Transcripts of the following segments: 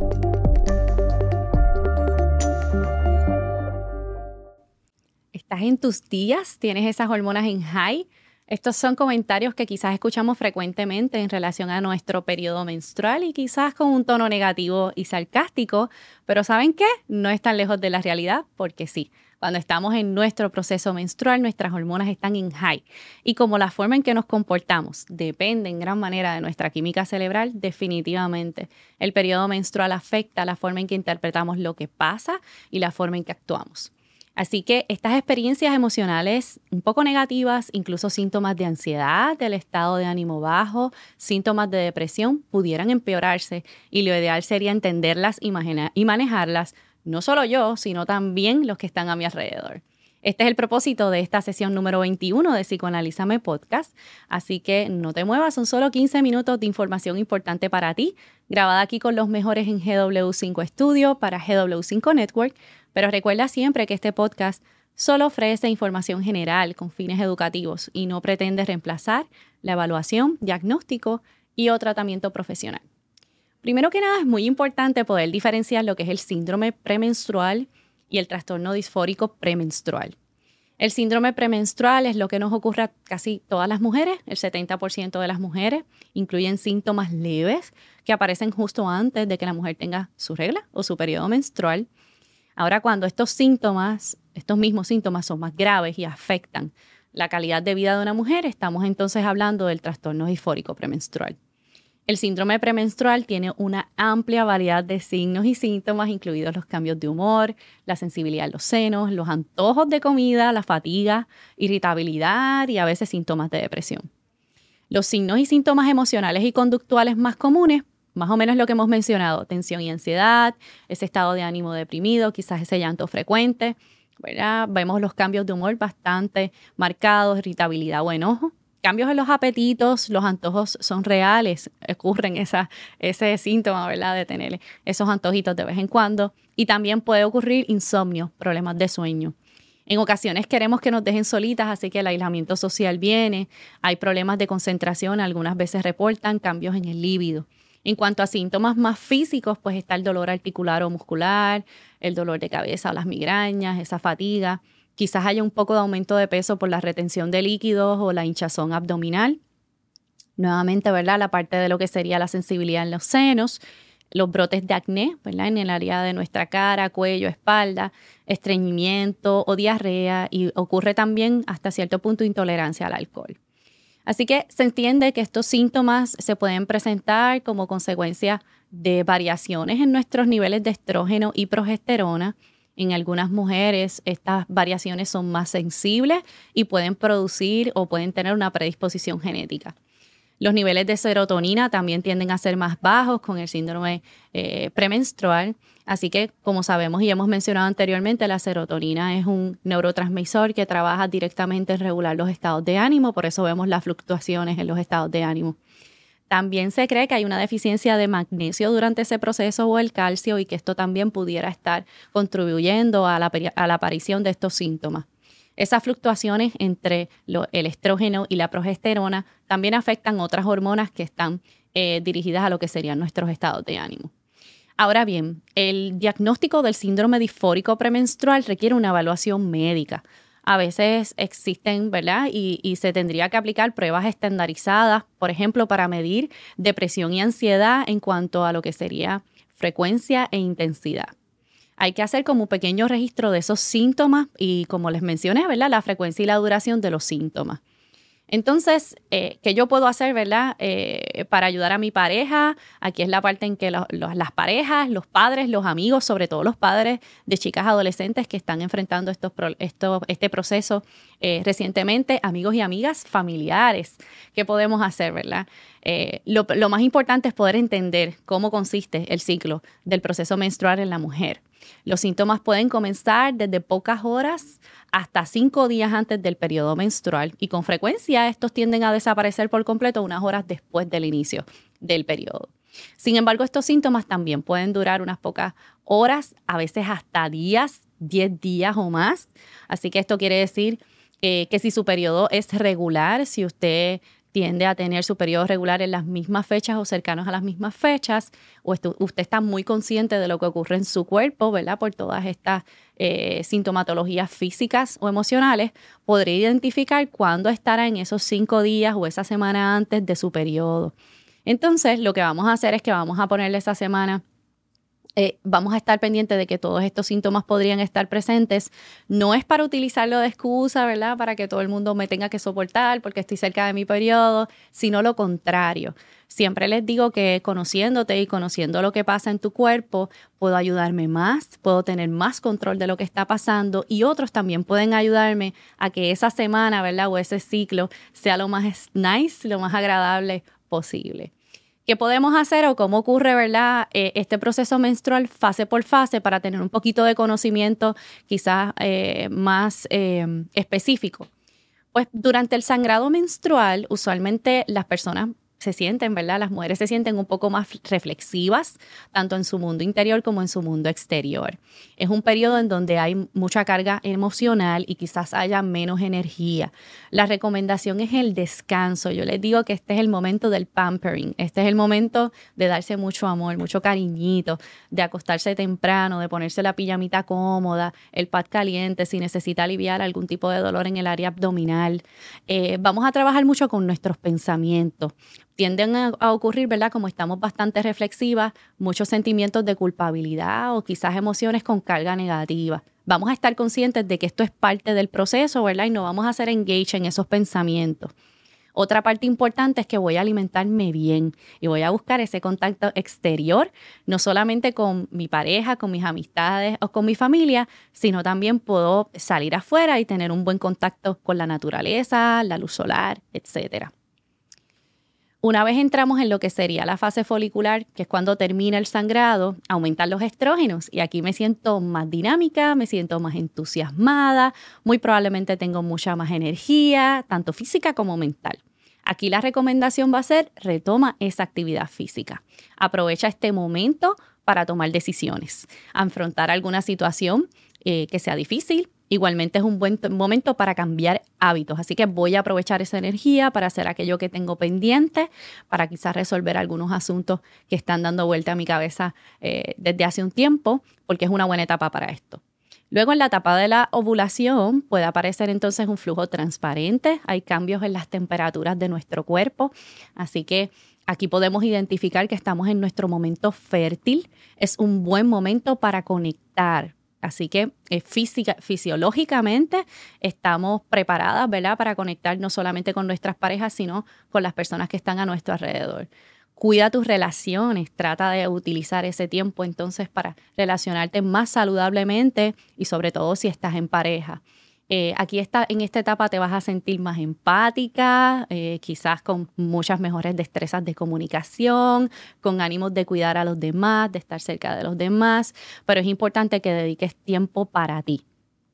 ¿Estás en tus días? ¿Tienes esas hormonas en high? Estos son comentarios que quizás escuchamos frecuentemente en relación a nuestro periodo menstrual y quizás con un tono negativo y sarcástico, pero ¿saben qué? No están lejos de la realidad porque sí. Cuando estamos en nuestro proceso menstrual, nuestras hormonas están en high y como la forma en que nos comportamos depende en gran manera de nuestra química cerebral, definitivamente el periodo menstrual afecta la forma en que interpretamos lo que pasa y la forma en que actuamos. Así que estas experiencias emocionales un poco negativas, incluso síntomas de ansiedad, del estado de ánimo bajo, síntomas de depresión, pudieran empeorarse y lo ideal sería entenderlas y manejarlas, no solo yo, sino también los que están a mi alrededor. Este es el propósito de esta sesión número 21 de Psicoanalízame Podcast, así que no te muevas, son solo 15 minutos de información importante para ti, grabada aquí con los mejores en GW5 Studio para GW5 Network, pero recuerda siempre que este podcast solo ofrece información general con fines educativos y no pretende reemplazar la evaluación, diagnóstico y o tratamiento profesional. Primero que nada, es muy importante poder diferenciar lo que es el síndrome premenstrual y el trastorno disfórico premenstrual. El síndrome premenstrual es lo que nos ocurre a casi todas las mujeres, el 70% de las mujeres, incluyen síntomas leves que aparecen justo antes de que la mujer tenga su regla o su periodo menstrual. Ahora, cuando estos mismos síntomas son más graves y afectan la calidad de vida de una mujer, estamos entonces hablando del trastorno disfórico premenstrual. El síndrome premenstrual tiene una amplia variedad de signos y síntomas, incluidos los cambios de humor, la sensibilidad en los senos, los antojos de comida, la fatiga, irritabilidad y a veces síntomas de depresión. Los signos y síntomas emocionales y conductuales más comunes, más o menos lo que hemos mencionado, tensión y ansiedad, ese estado de ánimo deprimido, quizás ese llanto frecuente, ¿verdad? Vemos los cambios de humor bastante marcados, irritabilidad o enojo. Cambios en los apetitos, los antojos son reales, ocurren ese síntoma, ¿verdad? De tener esos antojitos de vez en cuando. Y también puede ocurrir insomnio, problemas de sueño. En ocasiones queremos que nos dejen solitas, así que el aislamiento social viene. Hay problemas de concentración, algunas veces reportan cambios en el líbido. En cuanto a síntomas más físicos, pues está el dolor articular o muscular, el dolor de cabeza o las migrañas, esa fatiga. Quizás haya un poco de aumento de peso por la retención de líquidos o la hinchazón abdominal. Nuevamente, ¿verdad? La parte de lo que sería la sensibilidad en los senos, los brotes de acné, ¿verdad? En el área de nuestra cara, cuello, espalda, estreñimiento o diarrea y ocurre también hasta cierto punto intolerancia al alcohol. Así que se entiende que estos síntomas se pueden presentar como consecuencia de variaciones en nuestros niveles de estrógeno y progesterona. En algunas mujeres estas variaciones son más sensibles y pueden producir o pueden tener una predisposición genética. Los niveles de serotonina también tienden a ser más bajos con el síndrome premenstrual. Así que, como sabemos y hemos mencionado anteriormente, la serotonina es un neurotransmisor que trabaja directamente en regular los estados de ánimo. Por eso vemos las fluctuaciones en los estados de ánimo. También se cree que hay una deficiencia de magnesio durante ese proceso o el calcio y que esto también pudiera estar contribuyendo a la aparición de estos síntomas. Esas fluctuaciones entre el estrógeno y la progesterona también afectan otras hormonas que están dirigidas a lo que serían nuestros estados de ánimo. Ahora bien, el diagnóstico del síndrome disfórico premenstrual requiere una evaluación médica. A veces existen, ¿verdad? Y se tendría que aplicar pruebas estandarizadas, por ejemplo, para medir depresión y ansiedad en cuanto a lo que sería frecuencia e intensidad. Hay que hacer como un pequeño registro de esos síntomas y, como les mencioné, ¿verdad? La frecuencia y la duración de los síntomas. Entonces, ¿qué yo puedo hacer, verdad? Para ayudar a mi pareja. Aquí es la parte en que las parejas, los padres, los amigos, sobre todo los padres de chicas adolescentes que están enfrentando este proceso recientemente, amigos y amigas, familiares. ¿Qué podemos hacer, verdad? Lo más importante es poder entender cómo consiste el ciclo del proceso menstrual en la mujer. Los síntomas pueden comenzar desde pocas horas hasta 5 días antes del periodo menstrual y con frecuencia estos tienden a desaparecer por completo unas horas después del inicio del periodo. Sin embargo, estos síntomas también pueden durar unas pocas horas, a veces hasta días, 10 días o más. Así que esto quiere decir que si su periodo es regular, si usted tiende a tener su periodo regular en las mismas fechas o cercanos a las mismas fechas, o usted está muy consciente de lo que ocurre en su cuerpo, ¿verdad? Por todas estas sintomatologías físicas o emocionales, podría identificar cuándo estará en esos 5 días o esa semana antes de su periodo. Entonces, lo que vamos a hacer es que vamos a ponerle esa semana. Vamos a estar pendientes de que todos estos síntomas podrían estar presentes. No es para utilizarlo de excusa, ¿verdad? Para que todo el mundo me tenga que soportar porque estoy cerca de mi periodo, sino lo contrario. Siempre les digo que conociéndote y conociendo lo que pasa en tu cuerpo, puedo ayudarme más, puedo tener más control de lo que está pasando y otros también pueden ayudarme a que esa semana, ¿verdad? O ese ciclo sea lo más nice, lo más agradable posible. ¿Qué podemos hacer o cómo ocurre, verdad, este proceso menstrual fase por fase para tener un poquito de conocimiento quizás más específico? Pues durante el sangrado menstrual, usualmente las personas se sienten, ¿verdad? Las mujeres se sienten un poco más reflexivas, tanto en su mundo interior como en su mundo exterior. Es un periodo en donde hay mucha carga emocional y quizás haya menos energía. La recomendación es el descanso. Yo les digo que este es el momento del pampering. Este es el momento de darse mucho amor, mucho cariñito, de acostarse temprano, de ponerse la pijamita cómoda, el pad caliente si necesita aliviar algún tipo de dolor en el área abdominal. Vamos a trabajar mucho con nuestros pensamientos. Tienden a ocurrir, ¿verdad? Como estamos bastante reflexivas, muchos sentimientos de culpabilidad o quizás emociones con carga negativa. Vamos a estar conscientes de que esto es parte del proceso, ¿verdad? Y no vamos a hacer engage en esos pensamientos. Otra parte importante es que voy a alimentarme bien y voy a buscar ese contacto exterior, no solamente con mi pareja, con mis amistades o con mi familia, sino también puedo salir afuera y tener un buen contacto con la naturaleza, la luz solar, etcétera. Una vez entramos en lo que sería la fase folicular, que es cuando termina el sangrado, aumentan los estrógenos y aquí me siento más dinámica, me siento más entusiasmada, muy probablemente tengo mucha más energía, tanto física como mental. Aquí la recomendación va a ser retoma esa actividad física. Aprovecha este momento para tomar decisiones, afrontar alguna situación que sea difícil. Igualmente es un buen momento para cambiar hábitos, así que voy a aprovechar esa energía para hacer aquello que tengo pendiente, para quizás resolver algunos asuntos que están dando vuelta a mi cabeza desde hace un tiempo, porque es una buena etapa para esto. Luego en la etapa de la ovulación puede aparecer entonces un flujo transparente, hay cambios en las temperaturas de nuestro cuerpo, así que aquí podemos identificar que estamos en nuestro momento fértil, es un buen momento para conectar. Así que fisiológicamente estamos preparadas, ¿verdad? Para conectar no solamente con nuestras parejas, sino con las personas que están a nuestro alrededor. Cuida tus relaciones, trata de utilizar ese tiempo entonces para relacionarte más saludablemente y sobre todo si estás en pareja. Aquí en esta etapa te vas a sentir más empática, quizás con muchas mejores destrezas de comunicación, con ánimos de cuidar a los demás, de estar cerca de los demás, pero es importante que dediques tiempo para ti.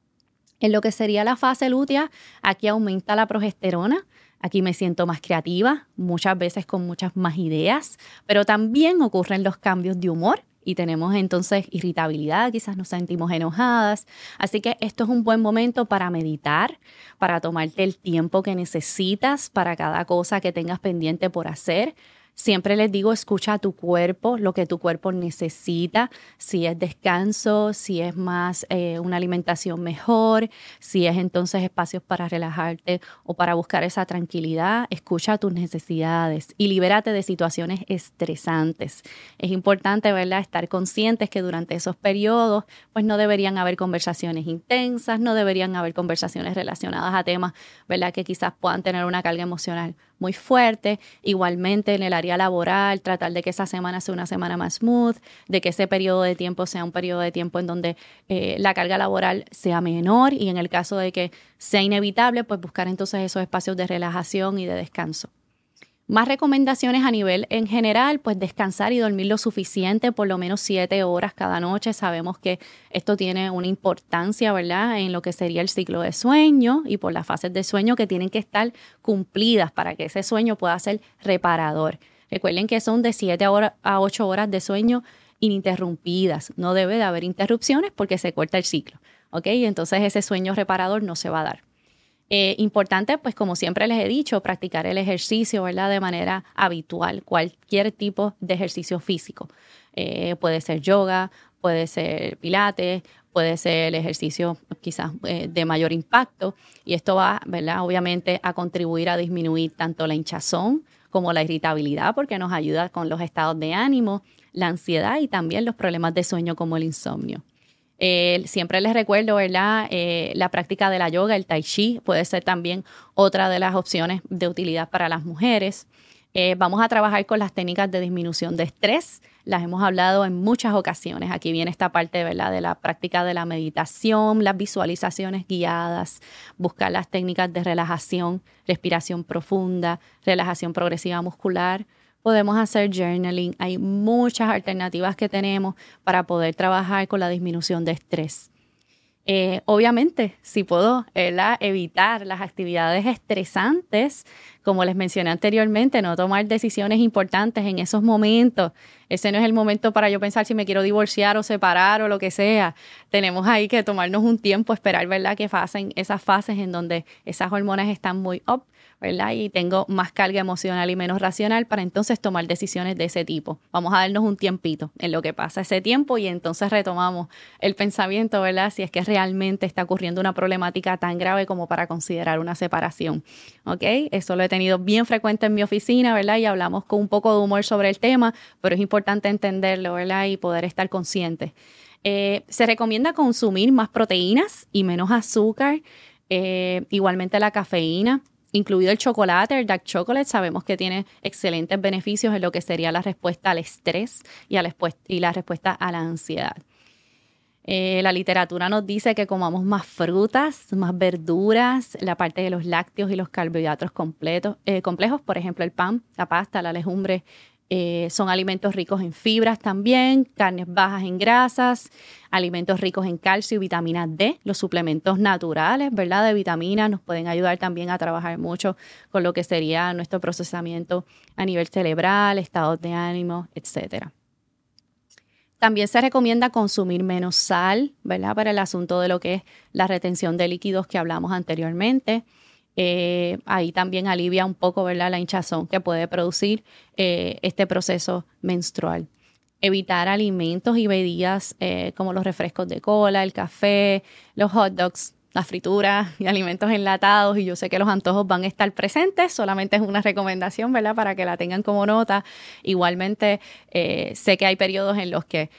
En lo que sería la fase lútea, aquí aumenta la progesterona. Aquí me siento más creativa, muchas veces con muchas más ideas, pero también ocurren los cambios de humor y tenemos entonces irritabilidad, quizás nos sentimos enojadas. Así que esto es un buen momento para meditar, para tomarte el tiempo que necesitas para cada cosa que tengas pendiente por hacer. Siempre les digo, escucha a tu cuerpo, lo que tu cuerpo necesita, si es descanso, si es más una alimentación mejor, si es entonces espacios para relajarte o para buscar esa tranquilidad. Escucha tus necesidades y libérate de situaciones estresantes. Es importante, ¿verdad?, estar conscientes que durante esos periodos pues no deberían haber conversaciones intensas, no deberían haber conversaciones relacionadas a temas, ¿verdad?, que quizás puedan tener una carga emocional muy fuerte. Igualmente en el área laboral, tratar de que esa semana sea una semana más smooth, de que ese periodo de tiempo sea un periodo de tiempo en donde la carga laboral sea menor y en el caso de que sea inevitable, pues buscar entonces esos espacios de relajación y de descanso. Más recomendaciones a nivel en general, pues descansar y dormir lo suficiente, por lo menos 7 horas cada noche. Sabemos que esto tiene una importancia, ¿verdad?, en lo que sería el ciclo de sueño y por las fases de sueño que tienen que estar cumplidas para que ese sueño pueda ser reparador. Recuerden que son de 7 a 8 horas de sueño ininterrumpidas. No debe de haber interrupciones porque se corta el ciclo, ¿ok? Entonces ese sueño reparador no se va a dar. Importante, pues como siempre les he dicho, practicar el ejercicio, ¿verdad? De manera habitual, cualquier tipo de ejercicio físico. Puede ser yoga, puede ser pilates, puede ser el ejercicio quizás de mayor impacto. Y esto va, ¿verdad? Obviamente a contribuir a disminuir tanto la hinchazón como la irritabilidad, porque nos ayuda con los estados de ánimo, la ansiedad y también los problemas de sueño como el insomnio. Siempre les recuerdo, ¿verdad? La práctica de la yoga, el tai chi, puede ser también otra de las opciones de utilidad para las mujeres. Vamos a trabajar con las técnicas de disminución de estrés. Las hemos hablado en muchas ocasiones. Aquí viene esta parte, ¿verdad? De la práctica de la meditación, las visualizaciones guiadas, buscar las técnicas de relajación, respiración profunda, relajación progresiva muscular. Podemos hacer journaling. Hay muchas alternativas que tenemos para poder trabajar con la disminución de estrés. Obviamente, si puedo, ¿verdad?, evitar las actividades estresantes, como les mencioné anteriormente, no tomar decisiones importantes en esos momentos. Ese no es el momento para yo pensar si me quiero divorciar o separar o lo que sea. Tenemos ahí que tomarnos un tiempo, esperar, ¿verdad?, que pasen esas fases en donde esas hormonas están muy up, ¿verdad? Y tengo más carga emocional y menos racional para entonces tomar decisiones de ese tipo. Vamos a darnos un tiempito en lo que pasa ese tiempo y entonces retomamos el pensamiento, ¿verdad? Si es que realmente está ocurriendo una problemática tan grave como para considerar una separación, ¿ok? Eso lo he tenido bien frecuente en mi oficina, ¿verdad? Y hablamos con un poco de humor sobre el tema, pero es importante entenderlo, ¿verdad? Y poder estar conscientes. Se recomienda consumir más proteínas y menos azúcar, igualmente la cafeína, incluido el chocolate, el dark chocolate. Sabemos que tiene excelentes beneficios en lo que sería la respuesta al estrés y la respuesta a la ansiedad. La literatura nos dice que comamos más frutas, más verduras, la parte de los lácteos y los carbohidratos complejos, por ejemplo, el pan, la pasta, la legumbre. Son alimentos ricos en fibras también, carnes bajas en grasas, alimentos ricos en calcio y vitamina D. Los suplementos naturales, ¿verdad?, de vitaminas nos pueden ayudar también a trabajar mucho con lo que sería nuestro procesamiento a nivel cerebral, estados de ánimo, etcétera. También se recomienda consumir menos sal, ¿verdad?, para el asunto de lo que es la retención de líquidos que hablamos anteriormente. Ahí también alivia un poco, ¿verdad?, la hinchazón que puede producir este proceso menstrual. Evitar alimentos y bebidas como los refrescos de cola, el café, los hot dogs, las frituras y alimentos enlatados. Y yo sé que los antojos van a estar presentes, solamente es una recomendación, ¿verdad?, para que la tengan como nota. Igualmente, sé que hay periodos en los que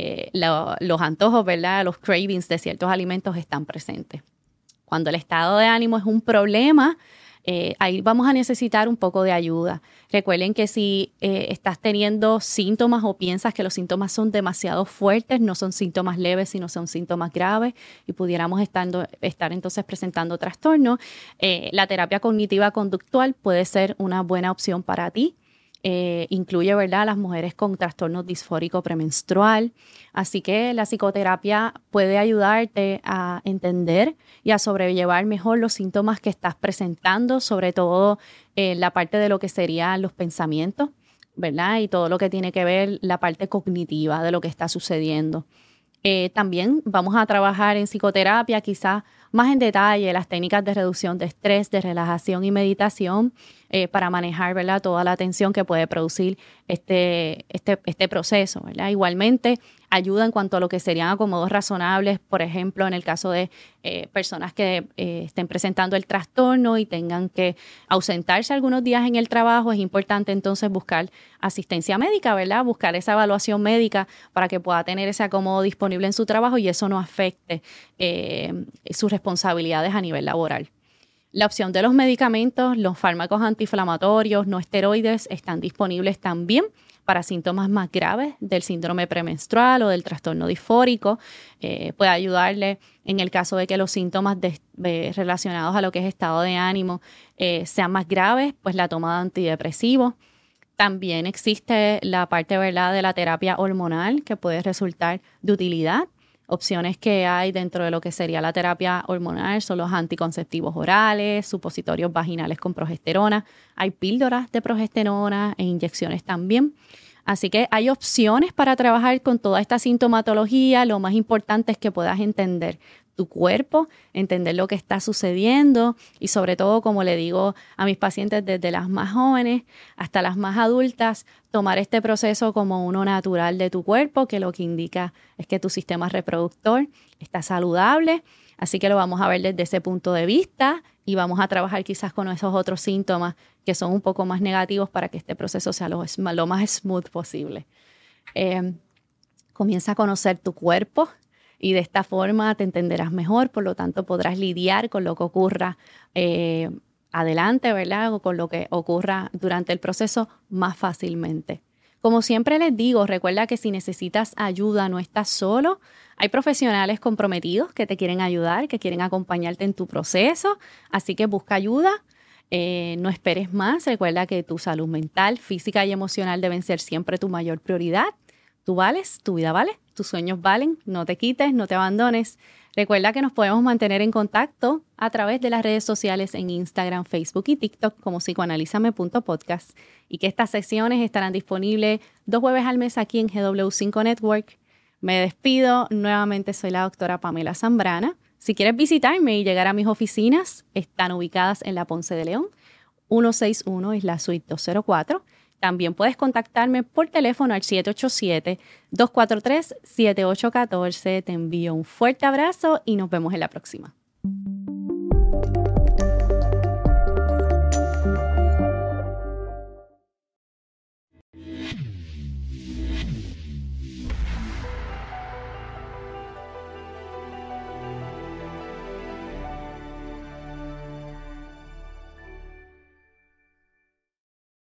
los antojos, ¿verdad?, los cravings de ciertos alimentos están presentes. Cuando el estado de ánimo es un problema, ahí vamos a necesitar un poco de ayuda. Recuerden que si estás teniendo síntomas o piensas que los síntomas son demasiado fuertes, no son síntomas leves, sino son síntomas graves y pudiéramos estar entonces presentando trastorno, la terapia cognitiva conductual puede ser una buena opción para ti. Incluye, ¿verdad?, las mujeres con trastorno disfórico premenstrual. Así que la psicoterapia puede ayudarte a entender y a sobrellevar mejor los síntomas que estás presentando, sobre todo la parte de lo que serían los pensamientos, ¿verdad? Y todo lo que tiene que ver la parte cognitiva de lo que está sucediendo. También vamos a trabajar en psicoterapia, quizás más en detalle, las técnicas de reducción de estrés, de relajación y meditación para manejar, ¿verdad?, toda la tensión que puede producir este proceso, ¿verdad? Igualmente, ayuda en cuanto a lo que serían acomodos razonables, por ejemplo, en el caso de personas que estén presentando el trastorno y tengan que ausentarse algunos días en el trabajo. Es importante entonces buscar asistencia médica, ¿verdad? Buscar esa evaluación médica para que pueda tener ese acomodo disponible en su trabajo y eso no afecte sus responsabilidades a nivel laboral. La opción de los medicamentos, los fármacos antiinflamatorios, no esteroides, están disponibles también para síntomas más graves del síndrome premenstrual o del trastorno disfórico. Puede ayudarle en el caso de que los síntomas relacionados a lo que es estado de ánimo sean más graves, pues la toma de antidepresivos. También existe la parte, ¿verdad?, de la terapia hormonal que puede resultar de utilidad. Opciones que hay dentro de lo que sería la terapia hormonal son los anticonceptivos orales, supositorios vaginales con progesterona. Hay píldoras de progesterona e inyecciones también. Así que hay opciones para trabajar con toda esta sintomatología. Lo más importante es que puedas entender tu cuerpo, entender lo que está sucediendo y sobre todo, como le digo a mis pacientes, desde las más jóvenes hasta las más adultas, tomar este proceso como uno natural de tu cuerpo, que lo que indica es que tu sistema reproductor está saludable. Así que lo vamos a ver desde ese punto de vista y vamos a trabajar quizás con esos otros síntomas que son un poco más negativos para que este proceso sea lo más smooth posible. Comienza a conocer tu cuerpo y de esta forma te entenderás mejor, por lo tanto podrás lidiar con lo que ocurra adelante, ¿verdad? O con lo que ocurra durante el proceso más fácilmente. Como siempre les digo, recuerda que si necesitas ayuda no estás solo. Hay profesionales comprometidos que te quieren ayudar, que quieren acompañarte en tu proceso, así que busca ayuda. No esperes más. Recuerda que tu salud mental, física y emocional deben ser siempre tu mayor prioridad. Tú vales, tu vida vale, tus sueños valen, no te quites, no te abandones. Recuerda que nos podemos mantener en contacto a través de las redes sociales en Instagram, Facebook y TikTok como psicoanalízame.podcast y que estas sesiones estarán disponibles 2 jueves al mes aquí en GW5 Network. Me despido. Nuevamente soy la doctora Pamela Zambrana. Si quieres visitarme y llegar a mis oficinas, están ubicadas en la Ponce de León. 161 es la suite 204. También puedes contactarme por teléfono al 787-243-7814. Te envío un fuerte abrazo y nos vemos en la próxima.